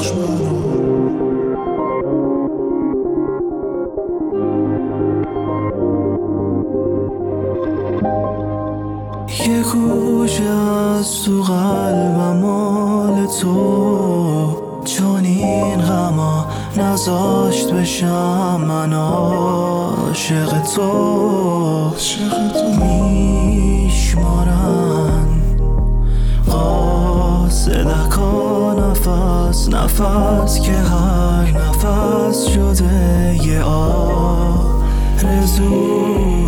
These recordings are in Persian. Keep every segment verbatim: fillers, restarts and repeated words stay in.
ببخش منو. یه گوشه از تو قلبم مال تو، چون این غما نذاشت بشم من عاشق تو. میشمارن قاصدکا نفس نفس که هر نفس شده یه آرزو.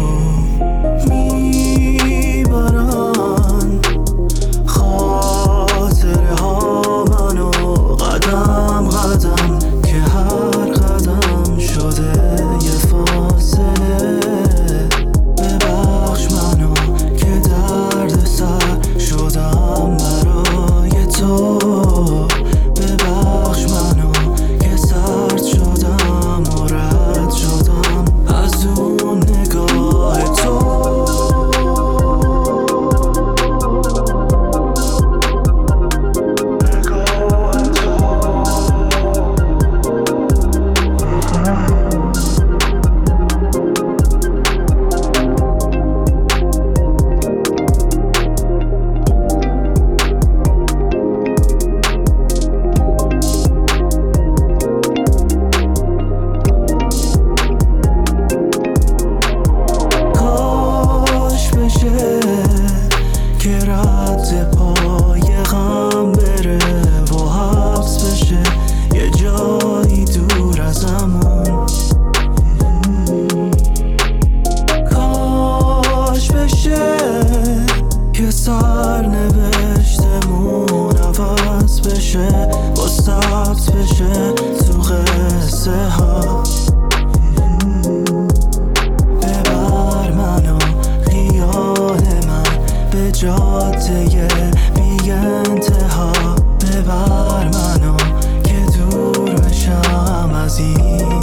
میبرن خاطره ها منو قدم قدم که هر قدم شده یه فاصله. ببخش منو که درد سر شدم برای تو. ببخش منو که سرد شدم و رد شدم از اون نگاه تو. که رد پای غم بره و حبس بشه یه جایی دور ازمون. کاش بشه که سرنوشتمون عوض بشه و ثبت بشه تو قصه ها. ببر منو خیال من به جاده بی انتها. ببر منو که دور بشم از این